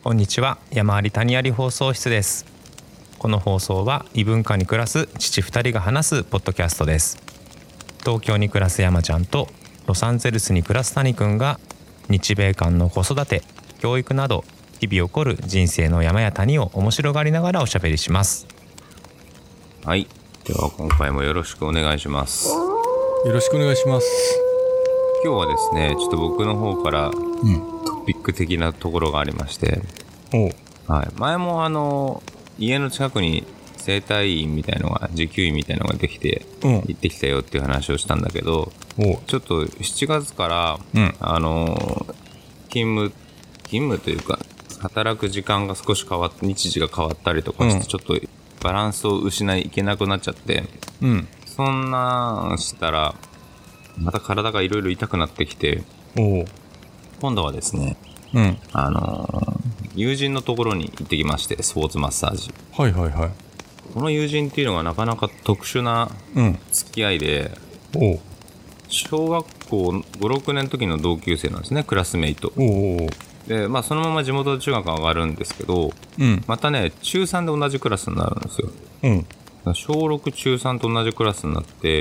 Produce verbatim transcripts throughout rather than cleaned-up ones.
こんにちは、山あり谷あり放送室です。この放送は異文化に暮らす父ふたりが話すポッドキャストです。東京に暮らす山ちゃんとロサンゼルスに暮らす谷くんが日米間の子育て、教育など日々起こる人生の山や谷を面白がりながらおしゃべりします。 はい、では今回もよろしくお願いします。 よろしくお願いします。 今日はですね、ちょっと僕の方からうんトピック的なところがありまして、 おうはい、前もあの家の近くに整体院みたいのが受給院みたいのができて、 うん行ってきたよっていう話をしたんだけど、 おうちょっとしちがつから、 うんあの勤務勤務というか働く時間が少し変わって日時が変わったりとかして、 うんちょっとバランスを失いいけなくなっちゃって、 うんそんなんしたらまた体がいろいろ痛くなってきて、 おう今度はですね、 うんあのー友人のところに行ってきまして、スポーツマッサージ。 はいはいはいこの友人っていうのがなかなか特殊なうん付き合いで、 おう小学校ご、ろくねんの時の同級生なんですね、クラスメイト。 おうおうで、まあそのまま地元の中学上がるんですけど、 うんまたね、中さんで同じクラスになるんですよ。 うん小ろく、中さんと同じクラスになって、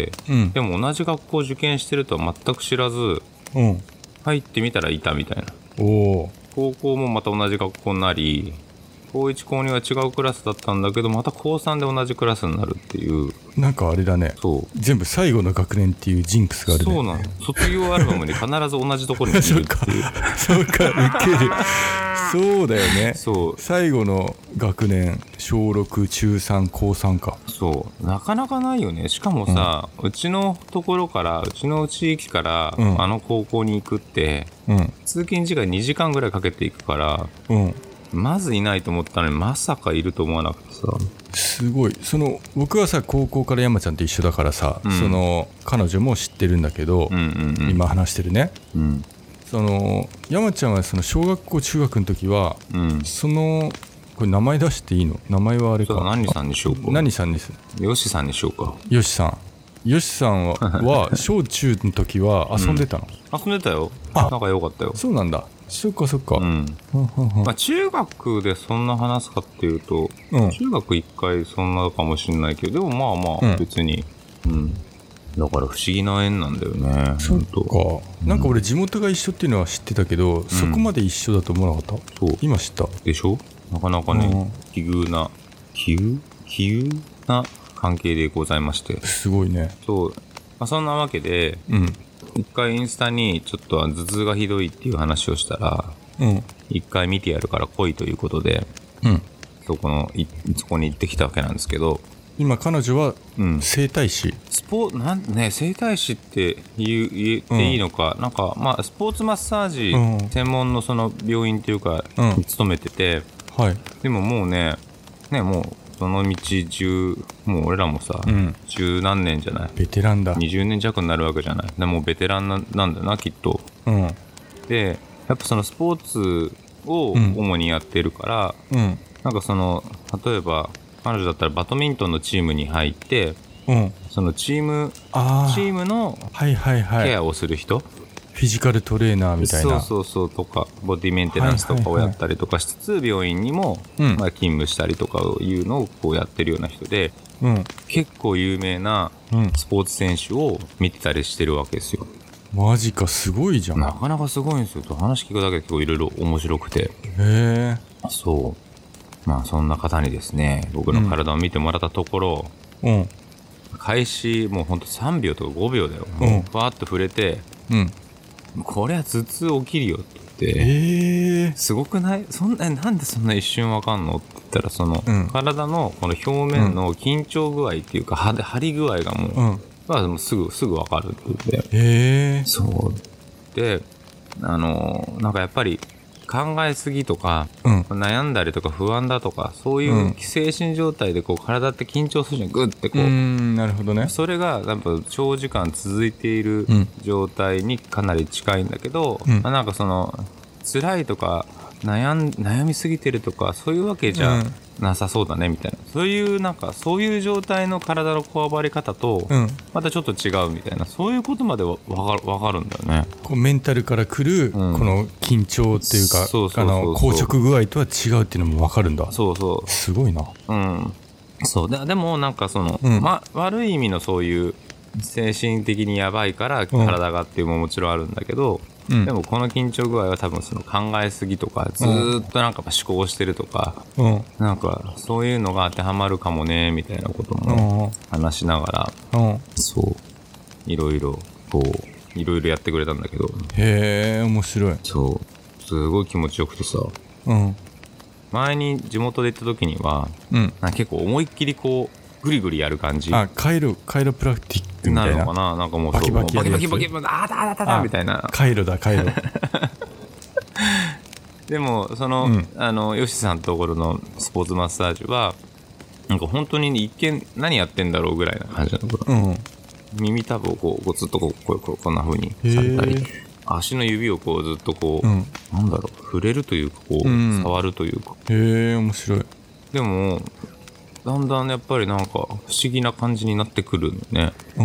うんでも同じ学校受験してるとは全く知らず、 うん入ってみたらいたみたいな。 おう高校もまた同じ学校になり、高いち高には違うクラスだったんだけど、また高さんで同じクラスになるっていう。 なんかあれだね、 そう全部最後の学年っていうジンクスがあるね。 そうなの。卒業アルバムに必ず同じところにいるっていう。 そうかウケる。そうだよね。 そう最後の学年小ろく中さん高さんか。 そうなかなかないよね。しかもさ、うん、うちのところからうちの地域から、うん、あの高校に行くって、うん、通勤時間にじかんぐらいかけていくから、うん、まずいないと思ったのにまさかいると思わなくてさ。 すごい。その僕はさ高校から山ちゃんと一緒だからさ、うん、その彼女も知ってるんだけど、うんうんうん、今話してるね、うん、その山ちゃんはその小学校中学の時は、うん、そのこれ名前出していいの？名前はあれか。 何さんにしようか。 何さんです。 よしさんにしようか。 よしさん。よしさんはは小中の時は遊んでたの？ うん、遊んでたよ。仲良かったよ。 そうなんだ。そっかそっか。うん。 まあ中学でそんな話すかっていうと、うん、中学一回そんなかもしれないけど、でもまあまあ別に、うん、うん。だから不思議な縁なんだよね。 そっか。なんか俺地元が一緒っていうのは知ってたけど、うん、そこまで一緒だと思わなかった。そう。今知った。 でしょ？なかなかね、奇遇な、奇遇奇遇な関係でございまして。 すごいね。 そう。まあそんなわけで、うん。一回インスタにちょっと頭痛がひどいっていう話をしたら、うん、一回見てやるから来いということで、うん、そこのいそこに行ってきたわけなんですけど、 今彼女は整体師、うん、スポなんね整体師って言う言っていいのか、うん、なんかまあスポーツマッサージ専門のその病院っていうか、うん、に勤めてて、はい、でももうねねもうその道中もう俺らもさ、うん、十何年じゃない、 ベテランだ。 にじゅうねん弱になるわけじゃない。でもうベテランな、なんだよなきっと、うん、でやっぱそのスポーツを主にやってるから、うん、なんかその例えば彼女だったらバドミントンのチームに入って、うん、そのチームチームのケアをする人、 フィジカルトレーナーみたいな、 そうそうそうとかボディメンテナンスとかをやったりとかしつつ、はいはいはい、病院にも、うんまあ、勤務したりとかいうのをこうやってるような人で、うん、結構有名なスポーツ選手を見てたりしてるわけですよ。 マジか、すごいじゃん。 なかなかすごいんですよ。話聞くだけで結構いろいろ面白くて、へえ。 そうまあそんな方にですね僕の体を見てもらったところ、うん、開始もうほんとさんびょうとかごびょうだよ。もうふわっと触れて、うんこれは頭痛起きるよって言って、えー、すごくない？そんななんでそんな一瞬わかんのって言ったら、その、うん、体のこの表面の緊張具合っていうか、うん、張り具合がもう、うんまあ、もうすぐすぐわかるって言って、えー、そうであのなんかやっぱり考えすぎとか、うん、悩んだりとか不安だとかそういう精神状態でこう体って緊張するじゃん、グッてこう、うーんなるほどね。 それがやっぱ長時間続いている状態にかなり近いんだけど、うんまあ、なんかその辛いとか悩ん悩みすぎてるとかそういうわけじゃなさそうだねみたいな、うん、そういうなんかそういう状態の体のこわばり方とまたちょっと違うみたいな、そういうことまでわかる、わかるんだよね。 こうメンタルからくるこの緊張っていうか、あの硬直具合とは違うっていうのもわかるんだ。 そうそう、 すごいな。 うん、そうで、でもなんかその、うん、ま、悪い意味のそういう精神的にやばいから体がっていうのももちろんあるんだけど、うん、でもこの緊張具合は多分その考えすぎとかずーっとなんか思考してるとか、うん、なんかそういうのが当てはまるかもねみたいなことも話しながら、うん、そういろいろこういろいろやってくれたんだけど、 へー面白い。 そうすごい気持ちよくてさ、うん、前に地元で行った時には、うん、なんか結構思いっきりこうグリグリやる感じ。 あ、カイロカイロプラクティックみたいな。 なるのかな、なんかもうそうバキバキバキバキバキあーだーだーだーみたいな。 カイロだカイロ。 でもその、うん、あのヨシさんのところのスポーツマッサージはなんか本当に一見何やってんだろうぐらいな感じなの、うん、耳たぶをこうこうずっとこうこうこうこんな風にされたり、足の指をこうずっとこう、うん、なんだろう触れるというかこう、うん、触るというか。 へえ面白い。 でもだんだんやっぱりなんか不思議な感じになってくるんだよね、うん、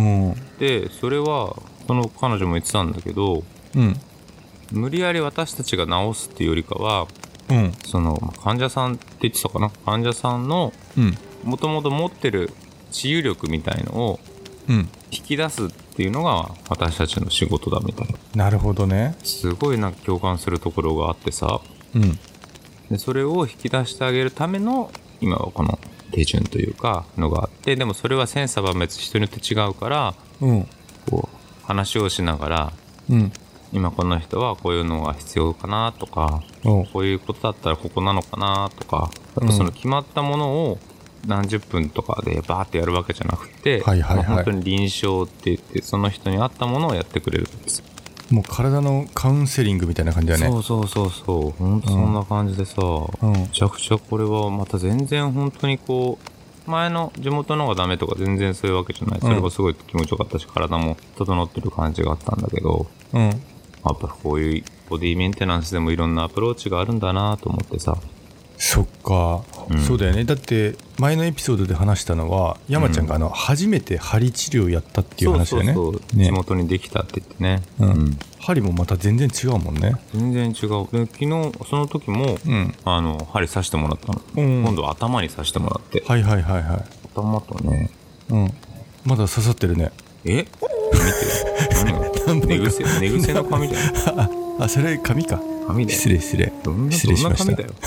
でそれはその彼女も言ってたんだけど、うん、無理やり私たちが治すっていうよりかは、うん、その患者さんって言ってたかな、患者さんのもともと持ってる治癒力みたいのを引き出すっていうのが私たちの仕事だみたいな。 なるほどね。 すごいなんか共感するところがあってさ、うん、でそれを引き出してあげるための今はこの手順というかのがあって、でもそれは千差万別人によって違うから、うん、こう話をしながら、うん、今この人はこういうのが必要かなとか、こういうことだったらここなのかなとか、あとその決まったものを何十分とかでバーってやるわけじゃなくて、はいはいはい、まあ、本当に臨床って言ってその人に合ったものをやってくれるんです。 もう体のカウンセリングみたいな感じだね。 そうそうそうそう、本当そんな感じでさ、うん、めちゃくちゃこれはまた全然本当にこう前の地元の方がダメとか全然そういうわけじゃない、それがすごい気持ちよかったし、体も整ってる感じがあったんだけど、うん、やっぱこういうボディメンテナンスでもいろんなアプローチがあるんだなと思ってさ。 そっか、うん、そうだよね。だって前のエピソードで話したのは山ちゃんがあの初めて針治療やったっていう話だよね。 そうそうそう、ね、地元にできたって言ってね、 うんうん、針もまた全然違うもんね。 全然違う。で昨日その時も、うん、あの針刺してもらったの、うん、今度は頭に刺してもらって。 はいはいはいはい。 頭とね、 うん、まだ刺さってるね。 え見て何寝癖寝癖の髪だよ。 あ、それ髪か。 髪だよ。 失礼失礼失礼しました。 どんな髪だよ。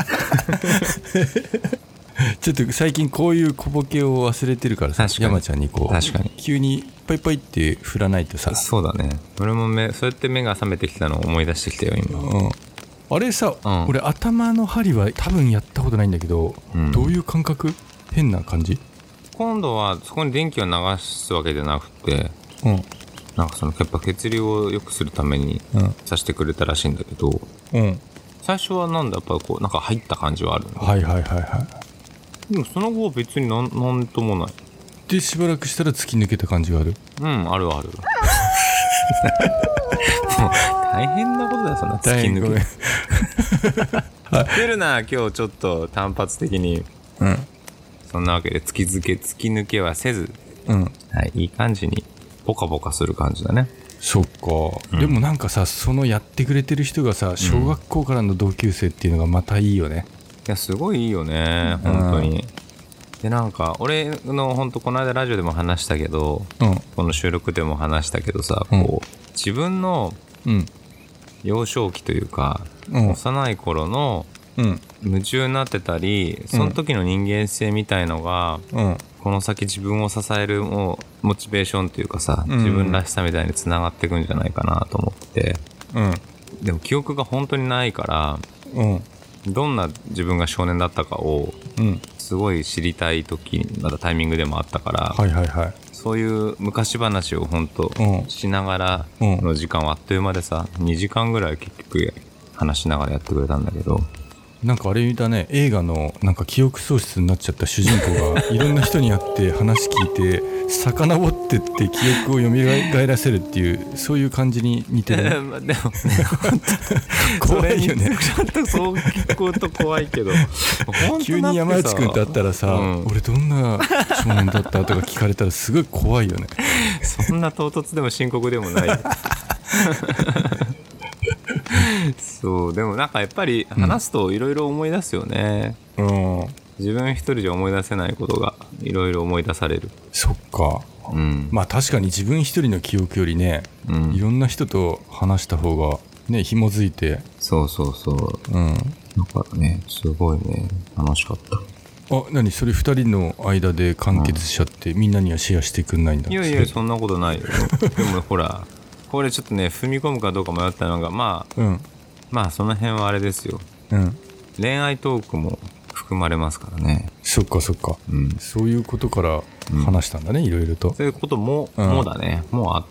ちょっと最近こういう小ボケを忘れてるからさ、山ちゃんにこう確かに急にパイパイって振らないとさ。 そうだね。俺も目そうやって目が覚めてきたのを思い出してきたよ今、うん、 あれさ、うん、俺頭の針は多分やったことないんだけど、うん、どういう感覚？変な感じ？ 今度はそこに電気を流すわけじゃなくて、うん、なんかそのやっぱ血流を良くするために刺してくれたらしいんだけど、うん、最初はなんだやっぱこうなんか入った感じはあるんだ。 はいはいはいはい。 でもその後は別になんなんともない。 でしばらくしたら突き抜けた感じがある。 うん、あるある。もう大変なことだよそんな突き抜け。出るな今日ちょっと単発的に。うん。そんなわけで突き抜け突き抜けはせず、うん、はい、いい感じにポカポカする感じだね。 そっか、うん、でもなんかさそのやってくれてる人がさ小学校からの同級生っていうのがまたいいよね。 いやすごいいいよね本当に。でなんか俺の本当この間ラジオでも話したけど、うん、この収録でも話したけどさ、うん、こう自分の幼少期というか、うん、幼い頃の夢中になってたり、その時の人間性みたいのが、うん、この先自分を支えるもうモチベーションというかさ、自分らしさみたいにつながっていくんじゃないかなと思って、うん、でも記憶が本当にないから、うん、どんな自分が少年だったかをすごい知りたい時まだタイミングでもあったから、はいはいはい、そういう昔話を本当しながらの時間はあっという間でさ、にじかんぐらい結局話しながらやってくれたんだけど、 なんかあれだね、映画のなんか記憶喪失になっちゃった主人公がいろんな人に会って話聞いて遡ってって記憶を蘇らせるっていう、そういう感じに似てる、ね、でもね怖いよね。 ちょっとそう聞こうと怖いけど急に山内くんと会ったらさ、うん、俺どんな少年だったとか聞かれたらすごい怖いよね。 そんな唐突でも深刻でもないそうでもなんかやっぱり話すといろいろ思い出すよね、うん、自分一人じゃ思い出せないことがいろいろ思い出される。 そっか、うん、まあ確かに自分一人の記憶よりね、うん、いろんな人と話した方がね紐づいて、 そうそうそう、うん、だからねすごいね楽しかった。 あ、何それふたりの間で完結しちゃって、うん、みんなにはシェアしてくんないんだ。 いやいやそんなことないよでもほらこれちょっとね踏み込むかどうか迷ったのがまあ、うん、まあその辺はあれですよ、うん、恋愛トークも含まれますからね。 そっかそっか、うん、そういうことから話したんだね、うん、いろいろと。 そういうことも、うん、もうだねもうあった。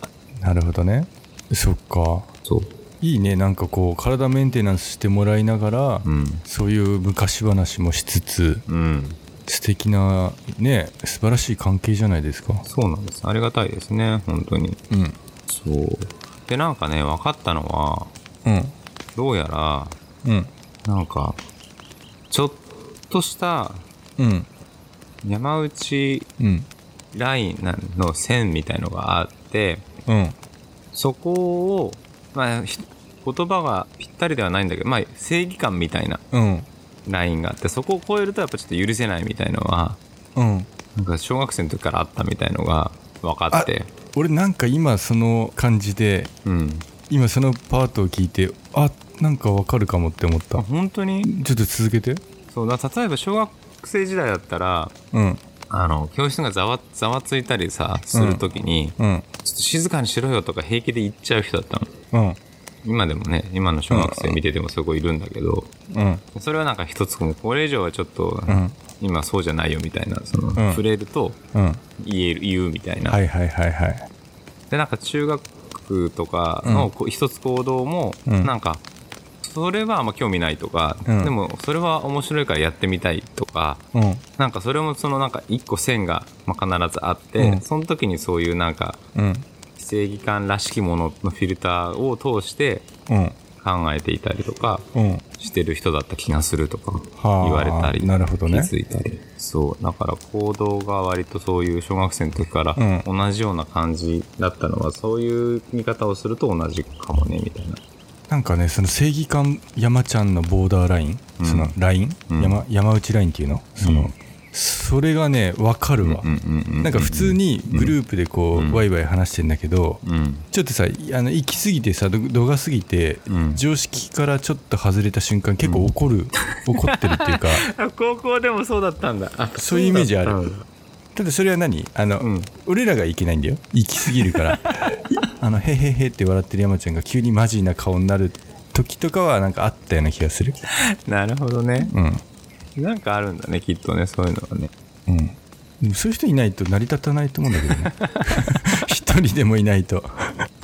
なるほどね。そっか。 そういいね。なんかこう体メンテナンスしてもらいながら、うん、そういう昔話もしつつ、うん、素敵なね素晴らしい関係じゃないですか。 そうなんです。ありがたいですね本当に、うん、そうでなんかね分かったのは、うん、どうやら、うん、なんかちょっとした、うん、山内ラインの線みたいのがあって、うん、そこを、まあ、言葉がぴったりではないんだけど、まあ、正義感みたいなラインがあって、そこを超えるとやっぱちょっと許せないみたいのは、うん、なんか小学生の時からあったみたいのが分かって。 俺なんか今その感じで、うん、今そのパートを聞いてあなんか分かるかもって思った。 本当に？ ちょっと続けて。 そうだ例えば小学生時代だったら、うん、あの教室がざわざわついたりさするときに、うんうん、ちょっと静かにしろよとか平気で言っちゃう人だったの、うん、今でもね今の小学生見ててもそこいるんだけど、うん、それはなんか一つこれ以上はちょっと、うん、今そうじゃないよみたいなその、うん、触れると言える、言うみたいな、 はいはいはいはい。 でなんか中学とかの一つ行動も、うん、なんかそれはあんま興味ないとか、うん、でもそれは面白いからやってみたいとか、うん、なんかそれもそのなんか一個線がまあ必ずあって、うん、その時にそういうなんか、うん、正義感らしきもののフィルターを通して考えていたりとかしてる人だった気がするとか言われたり、 うん、なるほどね、 気づいたり。そうだから行動が割とそういう小学生の時から同じような感じだったのは、そういう見方をすると同じかもねみたいな。 なんかねその正義感山ちゃんのボーダーライン、うん、そのライン、うん、山, 山内ラインっていうのその、うん、それがね分かるわ。なんか普通にグループでこう、うん、ワイワイ話してんだけど、うん、ちょっとさあの行き過ぎてさ度が過ぎて、うん、常識からちょっと外れた瞬間結構怒る、うん、怒ってるっていうか高校でもそうだったんだ。 そういうイメージある、うん、ただそれは何あの、うん、俺らがいけないんだよ行き過ぎるからあのへへへって笑ってる山ちゃんが急にマジな顔になる時とかはなんかあったような気がする。 なるほどね、うん、なんかあるんだねきっとねそういうのはね、うん、でもそういう人いないと成り立たないと思うんだけどね一人でもいないと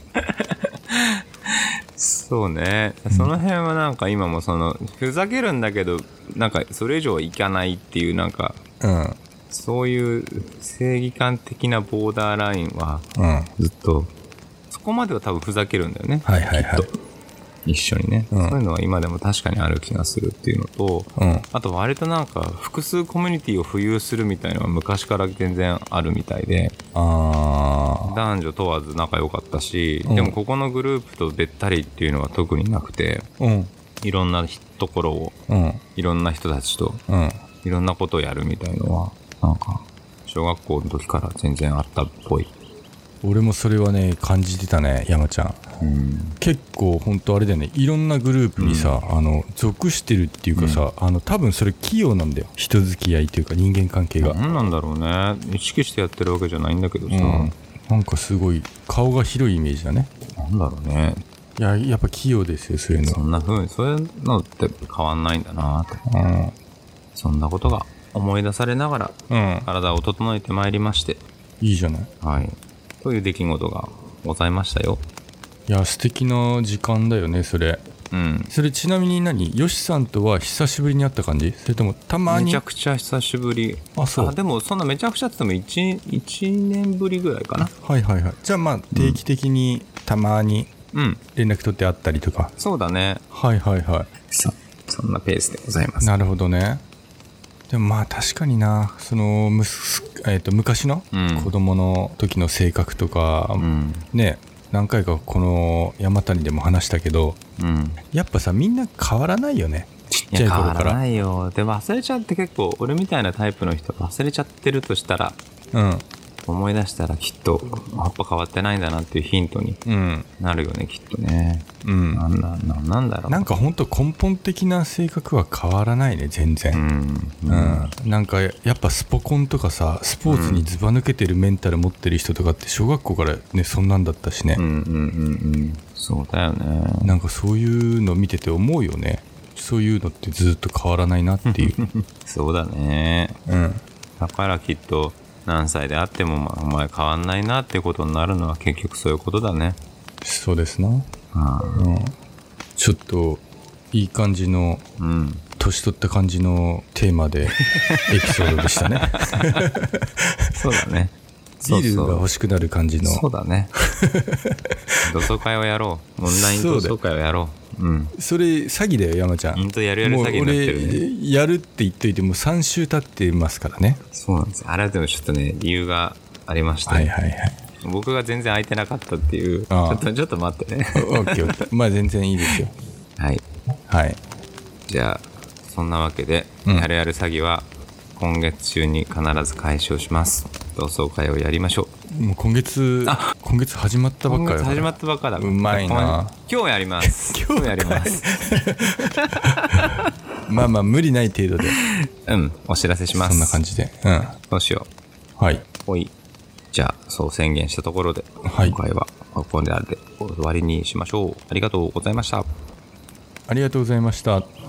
そうね、その辺はなんか今もそのふざけるんだけどなんかそれ以上はいかないっていうなんか、うん、そういう正義感的なボーダーラインはずっと、うん、そこまでは多分ふざけるんだよね、はいはいはい、きっと一緒にね、うん、そういうのは今でも確かにある気がするっていうのと、うん、あと割となんか複数コミュニティを浮遊するみたいなのは昔から全然あるみたいで、あ男女問わず仲良かったし、うん、でもここのグループとべったりっていうのは特になくて、うん、いろんなところを、うん、いろんな人たちと、うん、いろんなことをやるみたいのはなんか小学校の時から全然あったっぽい。 俺もそれはね感じてたね山ちゃん、うん、結構本当あれだよねいろんなグループにさ、うん、あの属してるっていうかさ、うん、あの多分それ器用なんだよ人付き合いっていうか人間関係が。 何なんだろうね意識してやってるわけじゃないんだけどさ、うん、 なんかすごい顔が広いイメージだね。 なんだろうねいややっぱ器用ですよそういうの。 そんな風にそういうのって変わんないんだなと、うん、そんなことが思い出されながら、うん、体を整えてまいりまして。 いいじゃない、 はいという出来事がございましたよ。 いや素敵な時間だよねそれ。 うん、 それちなみに何、ヨシさんとは久しぶりに会った感じ、それともたまに？ めちゃくちゃ久しぶり。 あ、そう。 あ、でもそんなめちゃくちゃって言っても 1, 1年ぶりぐらいかな。 はいはいはい。じゃあまあ定期的にたまに連絡取って会ったりとか、 うん、そうだね。 はいはいはい。 そ, そんなペースでございます。 なるほどね。でもまあ確かにな、そのむす、えー、と昔の子供の時の性格とか、うん、ね、何回かこの山谷でも話したけど、うん、やっぱさみんな変わらないよね、ちっちゃい頃から。 変わらないよ。で忘れちゃって、結構俺みたいなタイプの人忘れちゃってるとしたら、うん、思い出したらきっとやっぱ変わってないんだなっていうヒントになるよね、うん、きっとね。うん、なんだ、なんなんだろう。 なんか本当根本的な性格は変わらないね、全然。うん、うんうん、なんかやっぱスポコンとかさ、スポーツにずば抜けてるメンタル持ってる人とかって小学校からねそんなんだったしね。 うんうんうんうん。そうだよね。 なんかそういうの見てて思うよね。そういうのってずっと変わらないなっていう。 そうだね。うん。だからきっと何歳であっても、まあ、お前変わんないなってことになるのは結局そういうことだね。 そうですな。あ、うん、ちょっといい感じの、うん、年取った感じのテーマでエピソードでしたね。 そうだね。 ビールが欲しくなる感じの。 そうだね。同窓会をやろう。オンライン同窓会をやろう。うん、 それ詐欺だよ山ちゃん。 本当やるやる詐欺になってるね。 俺やるって言っといてもさん週経ってますからね。 そうなんです。あれでもちょっとね理由がありまして、はいはいはい、僕が全然空いてなかったっていう。ああ、ちょっとちょっと待ってね。 オッケーオッケー。まあ全然いいですよ。 はいはい。 じゃあそんなわけで、うん、やるやる詐欺は今月中に必ず開始をします。同窓会をやりましょう。もう今月あ今月始まったばっかり。 今月始まったばっかだ。 うまいな。 今日やります。今日やります。 まあまあ無理ない程度で。 うん、お知らせします。 そんな感じで。うん。 どうしよう。はい。 おい。じゃあそう宣言したところで、はい、今回はここで終わりにしましょう。ありがとうございました。 ありがとうございました。